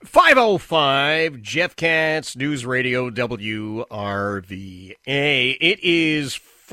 5:05, Jeff Katz, News Radio WRVA. It is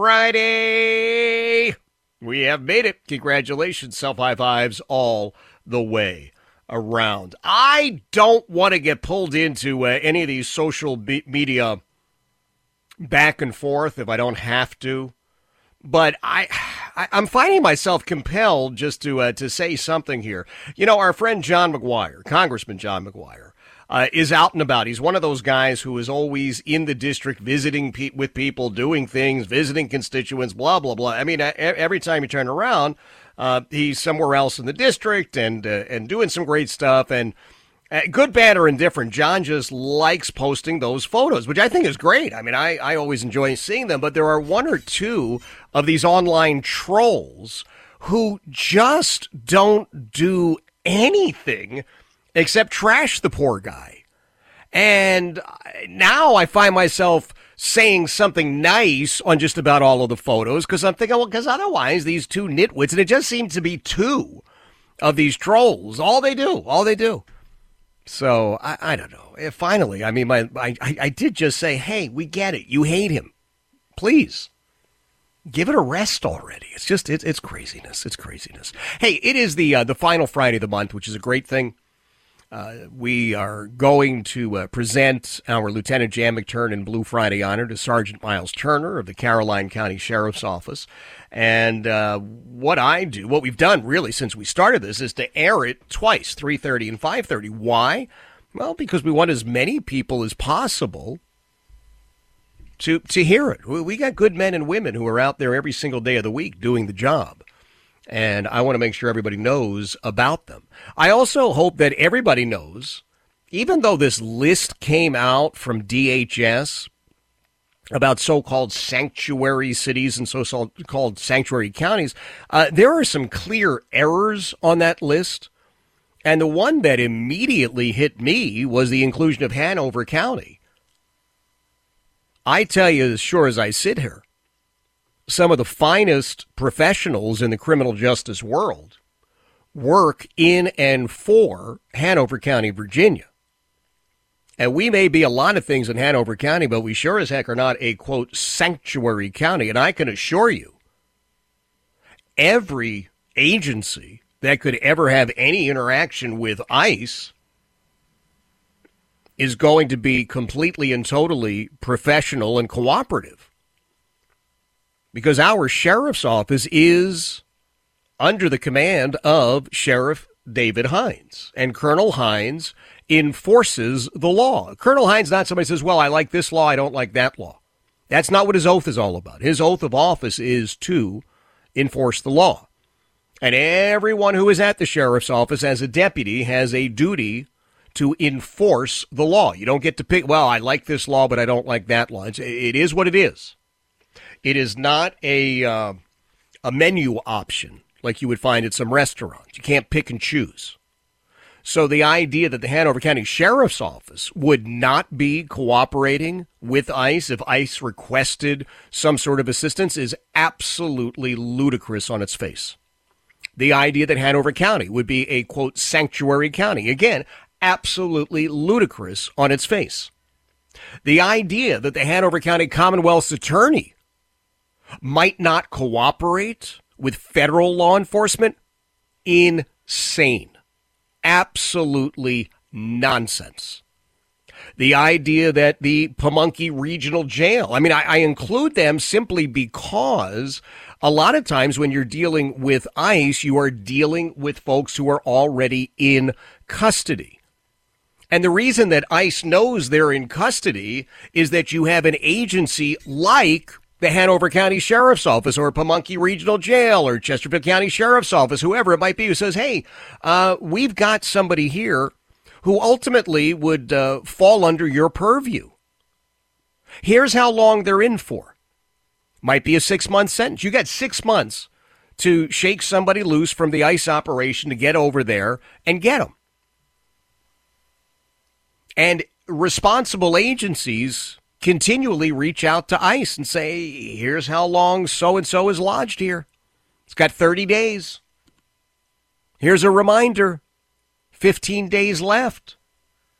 Friday. We have made it. Congratulations. Self-high fives all the way around. I don't want to get pulled into any of these social media back and forth if I don't have to. But I'm finding myself compelled just to say something here. You know, our friend John McGuire, Congressman John McGuire, is out and about. He's one of those guys who is always in the district visiting with people, doing things, visiting constituents, blah, blah, blah. I mean, every time you turn around, he's somewhere else in the district and doing some great stuff. And good, bad, or indifferent, John just likes posting those photos, which I think is great. I mean, I always enjoy seeing them, but there are one or two of these online trolls who just don't do anything except trash the poor guy. And now I find myself saying something nice on just about all of the photos because I'm thinking, well, because otherwise these two nitwits, and it just seems to be two of these trolls, all they do. So, I don't know. Finally, I mean, I did just say, hey, we get it. You hate him. Please, give it a rest already. It's just, it's craziness. It's craziness. Hey, it is the final Friday of the month, which is a great thing. We are going to present our Lieutenant Jan McTurnan Blue Friday honor to Sergeant Miles Turner of the Caroline County Sheriff's Office. And what we've done really since we started this is to air it twice, 3:30 and 5:30. Why? Well, because we want as many people as possible to hear it. We got good men and women who are out there every single day of the week doing the job. And I want to make sure everybody knows about them. I also hope that everybody knows, even though this list came out from DHS about so-called sanctuary cities and so-called sanctuary counties, there are some clear errors on that list. And the one that immediately hit me was the inclusion of Hanover County. I tell you, as sure as I sit here, some of the finest professionals in the criminal justice world work in and for Hanover County, Virginia. And we may be a lot of things in Hanover County, but we sure as heck are not a, quote, sanctuary county. And I can assure you, every agency that could ever have any interaction with ICE is going to be completely and totally professional and cooperative. Because our sheriff's office is under the command of Sheriff David Hines. And Colonel Hines enforces the law. Colonel Hines not somebody says, well, I like this law, I don't like that law. That's not what his oath is all about. His oath of office is to enforce the law. And everyone who is at the sheriff's office as a deputy has a duty to enforce the law. You don't get to pick, well, I like this law, but I don't like that law. It is what it is. It is not a menu option like you would find at some restaurants. You can't pick and choose. So the idea that the Hanover County Sheriff's Office would not be cooperating with ICE if ICE requested some sort of assistance is absolutely ludicrous on its face. The idea that Hanover County would be a, quote, sanctuary county, again, absolutely ludicrous on its face. The idea that the Hanover County Commonwealth's attorney might not cooperate with federal law enforcement, insane. Absolutely nonsense. The idea that the Pamunkey Regional Jail, I mean, I include them simply because a lot of times when you're dealing with ICE, you are dealing with folks who are already in custody. And the reason that ICE knows they're in custody is that you have an agency like the Hanover County Sheriff's Office or Pamunkey Regional Jail or Chesterfield County Sheriff's Office, whoever it might be, who says, hey, we've got somebody here who ultimately would fall under your purview. Here's how long they're in for. Might be a 6-month sentence. You got 6 months to shake somebody loose from the ICE operation to get over there and get them. And responsible agencies continually reach out to ICE and say, here's how long so-and-so is lodged here. It's got 30 days. Here's a reminder, 15 days left.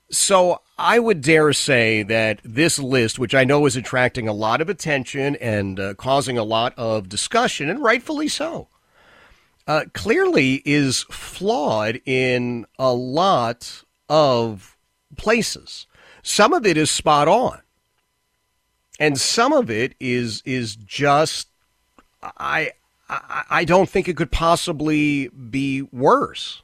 So I would dare say that this list, which I know is attracting a lot of attention and causing a lot of discussion, and rightfully so, clearly is flawed in a lot of places. Some of it is spot on, and some of it is just I don't think it could possibly be worse.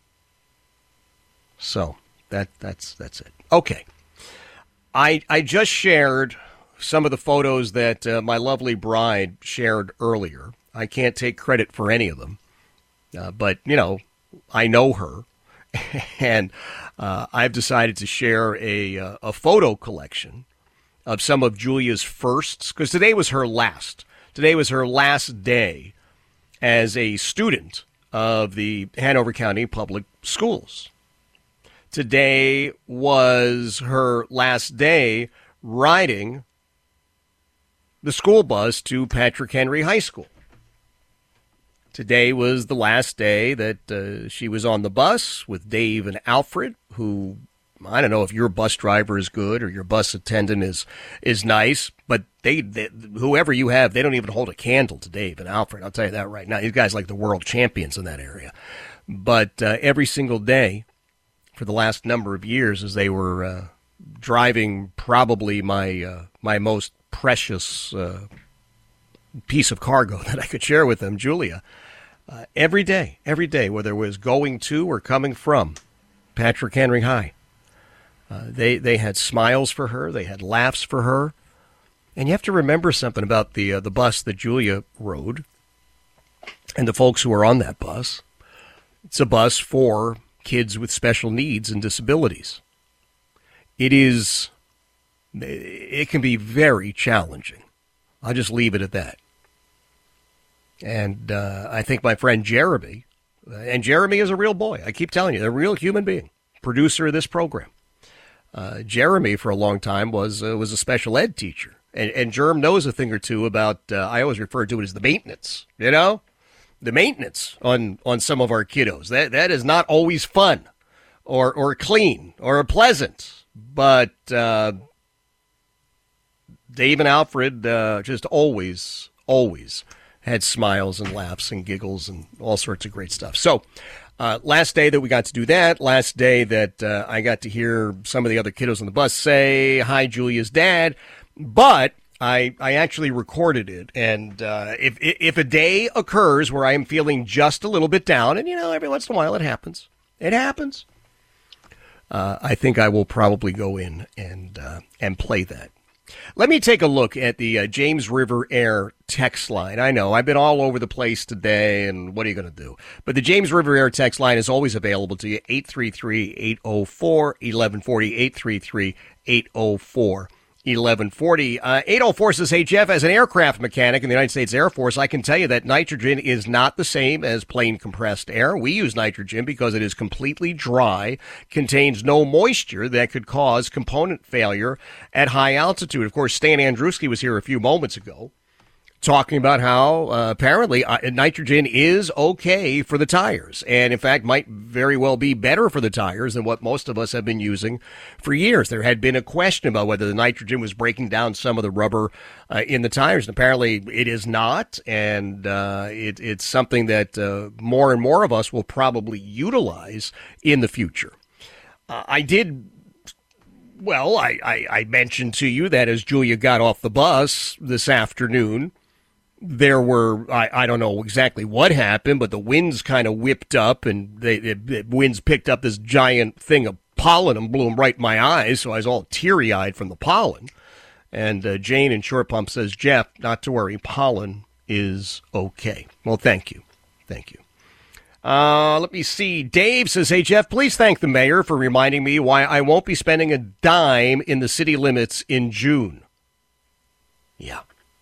So that's it. Okay. I just shared some of the photos that my lovely bride shared earlier. I can't take credit for any of them, but I know her, and I've decided to share a photo collection of some of Julia's firsts, because today was her last. Today was her last day as a student of the Hanover County Public Schools. Today was her last day riding the school bus to Patrick Henry High School. Today was the last day that she was on the bus with Dave and Alfred, who, I don't know if your bus driver is good or your bus attendant is nice, but they whoever you have, they don't even hold a candle to Dave and Alfred. I'll tell you that right now. These guys are like the world champions in that area. But every single day for the last number of years, as they were driving probably my most precious piece of cargo that I could share with them, Julia, every day, whether it was going to or coming from Patrick Henry High, they had smiles for her, they had laughs for her. And you have to remember something about the bus that Julia rode and the folks who are on that bus. It's a bus for kids with special needs and disabilities. It can be very challenging. I'll just leave it at that. And I think my friend Jeremy, and Jeremy is a real boy. I keep telling you, a real human being, producer of this program. Jeremy, for a long time, was a special ed teacher. And Jerm knows a thing or two about, I always refer to it as the maintenance, the maintenance on some of our kiddos. That is not always fun or clean or pleasant. But Dave and Alfred just always had smiles and laughs and giggles and all sorts of great stuff. So last day that we got to do that, last day that I got to hear some of the other kiddos on the bus say, hi, Julia's dad. But I actually recorded it, and if a day occurs where I am feeling just a little bit down, and every once in a while it happens, I think I will probably go in and play that. Let me take a look at the James River Air text line. I know I've been all over the place today, and what are you going to do? But the James River Air text line is always available to you, 833-804-1140, 833-804-1140. 804 says, hey, Jeff, as an aircraft mechanic in the United States Air Force, I can tell you that nitrogen is not the same as plain compressed air. We use nitrogen because it is completely dry, contains no moisture that could cause component failure at high altitude. Of course, Stan Andruski was here a few moments ago talking about how apparently nitrogen is okay for the tires, and in fact might very well be better for the tires than what most of us have been using for years. There had been a question about whether the nitrogen was breaking down some of the rubber in the tires, and apparently it is not, and it's something that more and more of us will probably utilize in the future. I mentioned to you that as Julia got off the bus this afternoon, there were, I don't know exactly what happened, but the winds kind of whipped up, and the winds picked up this giant thing of pollen and blew them right in my eyes, so I was all teary-eyed from the pollen. And Jane in Short Pump says, Jeff, not to worry, pollen is okay. Well, thank you. Thank you. Let me see. Dave says, hey, Jeff, please thank the mayor for reminding me why I won't be spending a dime in the city limits in June. Yeah.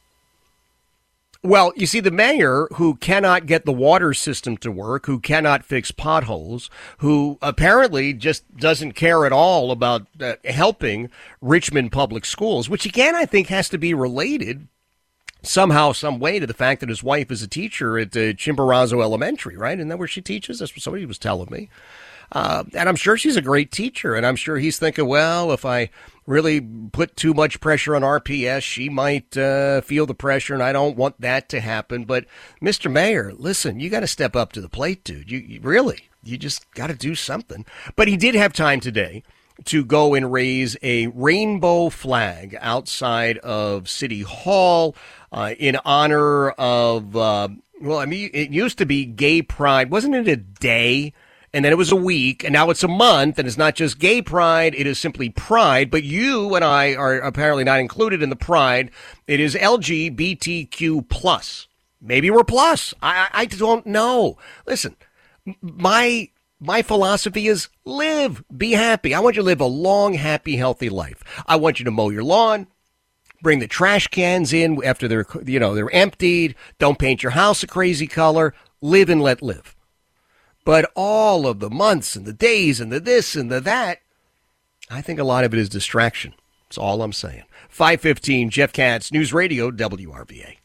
Well, you see, the mayor, who cannot get the water system to work, who cannot fix potholes, who apparently just doesn't care at all about helping Richmond Public Schools, which, again, I think has to be related somehow, some way to the fact that his wife is a teacher at Chimborazo Elementary, right? Isn't that where she teaches? That's what somebody was telling me. And I'm sure she's a great teacher, and I'm sure he's thinking, well, if I really put too much pressure on RPS, she might feel the pressure, and I don't want that to happen. But, Mr. Mayor, listen, you got to step up to the plate, dude. You just got to do something. But he did have time today to go and raise a rainbow flag outside of City Hall in honor of, it used to be Gay Pride. Wasn't it a day? And then it was a week, and now it's a month, and it's not just Gay Pride, it is simply Pride, but you and I are apparently not included in the Pride. It is LGBTQ+. Maybe we're plus. I don't know. Listen, my philosophy is live, be happy. I want you to live a long, happy, healthy life. I want you to mow your lawn, bring the trash cans in after they're emptied, don't paint your house a crazy color, live and let live. But all of the months and the days and the this and the that, I think a lot of it is distraction. That's all I'm saying. 5:15, Jeff Katz, News Radio, WRVA.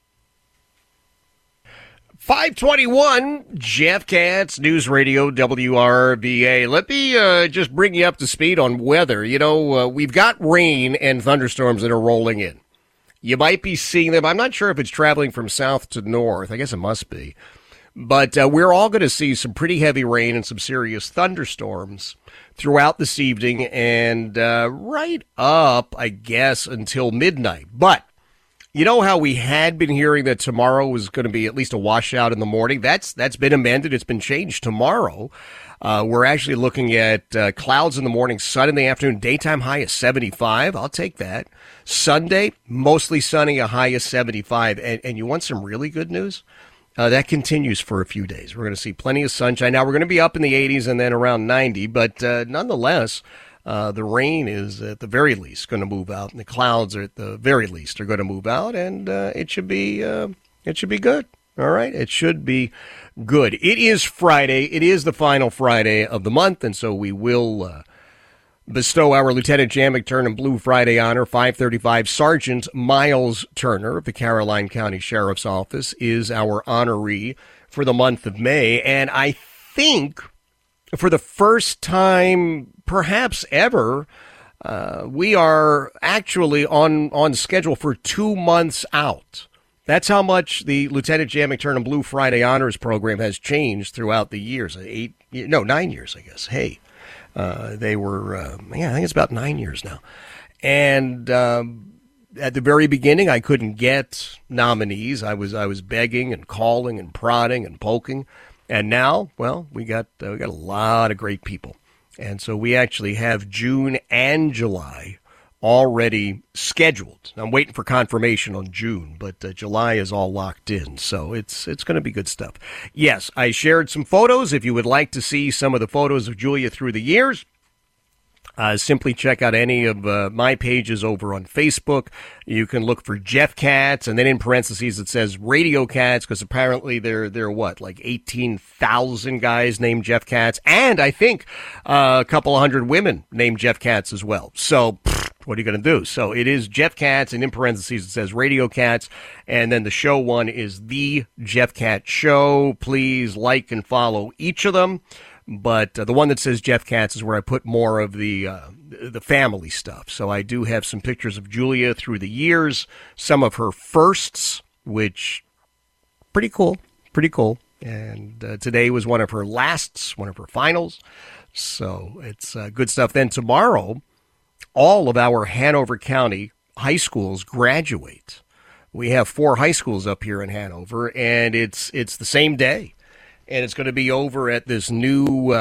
5:21, Jeff Katz, News Radio, WRVA. Let me just bring you up to speed on weather. We've got rain and thunderstorms that are rolling in. You might be seeing them. I'm not sure if it's traveling from south to north. I guess it must be. But we're all going to see some pretty heavy rain and some serious thunderstorms throughout this evening and right up, I guess, until midnight. But you know how we had been hearing that tomorrow was going to be at least a washout in the morning? That's been amended. It's been changed tomorrow. We're actually looking at clouds in the morning, sun in the afternoon, daytime high of 75. I'll take that. Sunday, mostly sunny, a high of 75. And you want some really good news? That continues for a few days. We're going to see plenty of sunshine. Now, we're going to be up in the 80s and then around 90, but nonetheless, the rain is at the very least going to move out, and the clouds are at the very least are going to move out, and it should be good. All right, it should be good. It is Friday. It is the final Friday of the month, and so we will bestow our Lieutenant Jan McTurnan Blue Friday honor. 535 Sergeant Miles Turner of the Caroline County Sheriff's Office is our honoree for the month of May. And I think for the first time, perhaps ever, we are actually on schedule for 2 months out. That's how much the Lieutenant Jan McTurnan Blue Friday Honors program has changed throughout the years. 9 years, I guess. Hey. They were, I think it's about 9 years now. And at the very beginning, I couldn't get nominees. I was begging and calling and prodding and poking. And now, well, we got a lot of great people. And so we actually have June and July already scheduled. I'm waiting for confirmation on June, but July is all locked in, so it's going to be good stuff. Yes, I shared some photos. If you would like to see some of the photos of Julia through the years, simply check out any of my pages over on Facebook. You can look for Jeff Katz, and then in parentheses it says Radio Katz, because apparently there are like 18,000 guys named Jeff Katz, and I think a couple of hundred women named Jeff Katz as well. So what are you going to do? So it is Jeff Katz, and in parentheses it says Radio Katz, and then the show one is The Jeff Katz Show. Please like and follow each of them. But the one that says Jeff Katz is where I put more of the family stuff. So I do have some pictures of Julia through the years, some of her firsts, which pretty cool. And today was one of her lasts, one of her finals. So it's good stuff. Then tomorrow, all of our Hanover County high schools graduate. We have 4 high schools up here in Hanover, and it's the same day. And it's going to be over at this new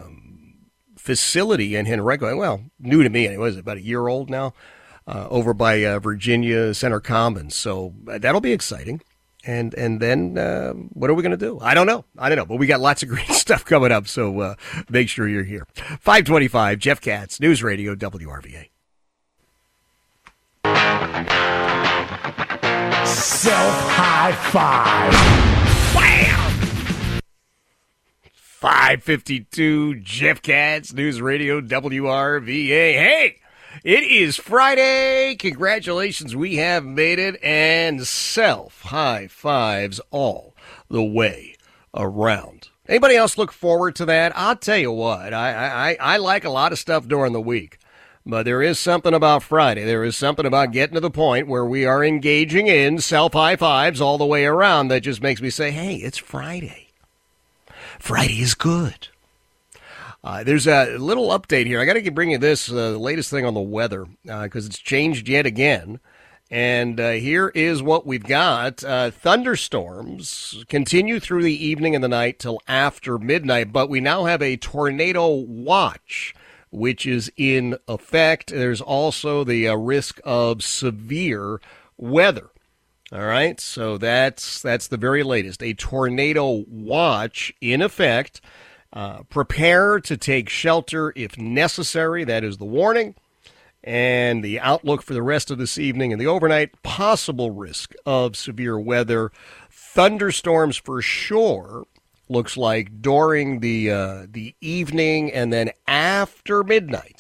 facility in Henrico. Well, new to me anyway. It's about a year old now, over by Virginia Center Commons. So that'll be exciting. And then what are we going to do? I don't know. But we got lots of great stuff coming up. So make sure you're here. 525, Jeff Katz, News Radio, WRVA. Self-high five. Bam! 552, Jeff Katz, News Radio, WRVA. Hey, it is Friday. Congratulations, we have made it. And self-high fives all the way around Anybody else look forward to that? I'll tell you what, I like a lot of stuff during the week. But there is something about Friday. There is something about getting to the point where we are engaging in self-high fives all the way around that just makes me say, hey, it's Friday. Friday is good. There's a little update here. I got to bring you this, the latest thing on the weather, because it's changed yet again. And here is what we've got. Thunderstorms continue through the evening and the night till after midnight, but we now have a tornado watch, which is in effect. There's also the risk of severe weather. All right, so that's the very latest. A tornado watch in effect. Prepare to take shelter if necessary. That is the warning. And the outlook for the rest of this evening and the overnight, possible risk of severe weather. Thunderstorms for sure. Looks like during the evening and then after midnight.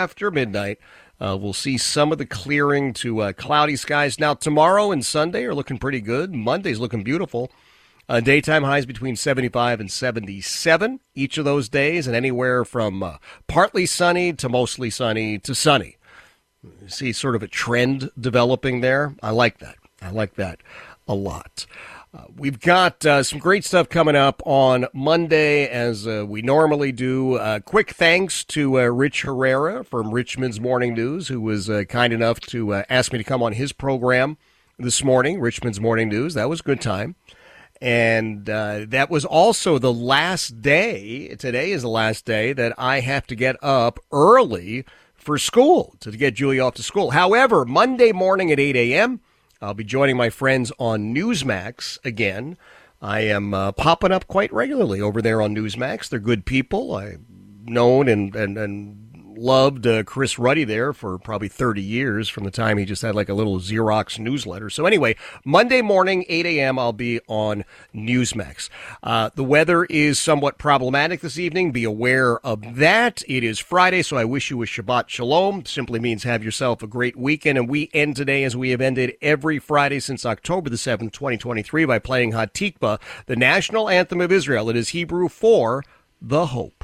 We'll see some of the clearing to cloudy skies. Now, tomorrow and Sunday are looking pretty good. Monday's looking beautiful. Daytime highs between 75 and 77 each of those days, and anywhere from partly sunny to mostly sunny to sunny. You see sort of a trend developing there. I like that. I like that a lot. We've got some great stuff coming up on Monday, as we normally do. Quick thanks to Rich Herrera from Richmond's Morning News, who was kind enough to ask me to come on his program this morning, Richmond's Morning News. That was a good time. And that was also the last day. Today is the last day that I have to get up early for school, to get Julie off to school. However, Monday morning at 8 a.m., I'll be joining my friends on Newsmax again. I am popping up quite regularly over there on Newsmax. They're good people. I've known and loved Chris Ruddy there for probably 30 years, from the time he just had like a little Xerox newsletter. So anyway, Monday morning, 8 a.m., I'll be on Newsmax. The weather is somewhat problematic this evening. Be aware of that. It is Friday, so I wish you a Shabbat Shalom. Simply means have yourself a great weekend. And we end today, as we have ended every Friday since October the 7th, 2023, by playing Hatikvah, the national anthem of Israel. It is Hebrew for the hope.